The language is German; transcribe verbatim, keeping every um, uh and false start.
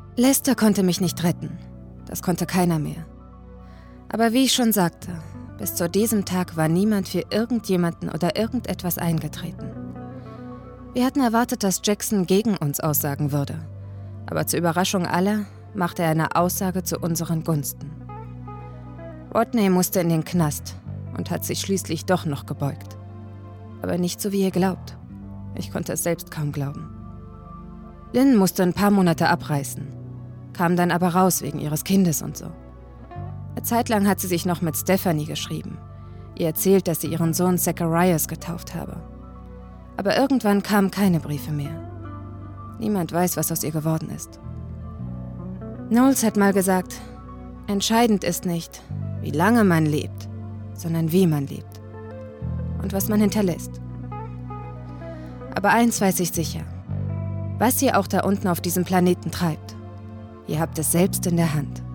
Lester konnte mich nicht retten. Das konnte keiner mehr. Aber wie ich schon sagte, bis zu diesem Tag war niemand für irgendjemanden oder irgendetwas eingetreten. Wir hatten erwartet, dass Jackson gegen uns aussagen würde. Aber zur Überraschung aller machte er eine Aussage zu unseren Gunsten. Rodney musste in den Knast und hat sich schließlich doch noch gebeugt. Aber nicht so, wie ihr glaubt. Ich konnte es selbst kaum glauben. Lynn musste ein paar Monate abreißen, kam dann aber raus wegen ihres Kindes und so. Eine Zeit lang hat sie sich noch mit Stephanie geschrieben, ihr erzählt, dass sie ihren Sohn Zacharias getauft habe. Aber irgendwann kamen keine Briefe mehr. Niemand weiß, was aus ihr geworden ist. Knowles hat mal gesagt, entscheidend ist nicht, wie lange man lebt, sondern wie man lebt und was man hinterlässt. Aber eins weiß ich sicher, was ihr auch da unten auf diesem Planeten treibt, ihr habt es selbst in der Hand.